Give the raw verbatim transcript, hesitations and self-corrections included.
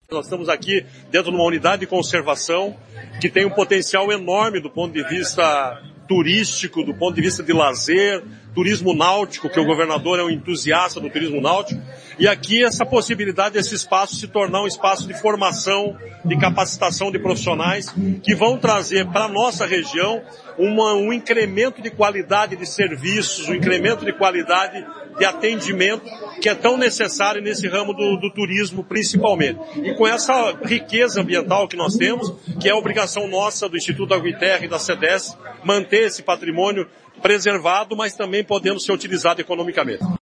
Nós estamos aqui dentro de uma unidade de conservação que tem um potencial enorme do ponto de vista turístico, do ponto de vista de lazer, turismo náutico, que o governador é um entusiasta do turismo náutico, e aqui essa possibilidade desse espaço se tornar um espaço de formação, de capacitação de profissionais que vão trazer para a nossa região uma, um incremento de qualidade de serviços, um incremento de qualidade de atendimento que é tão necessário nesse ramo do, do turismo principalmente. E com essa riqueza ambiental que nós temos, que é a obrigação nossa do Instituto Água e Terra e da CEDES, manter esse patrimônio preservado, mas também podendo ser utilizado economicamente.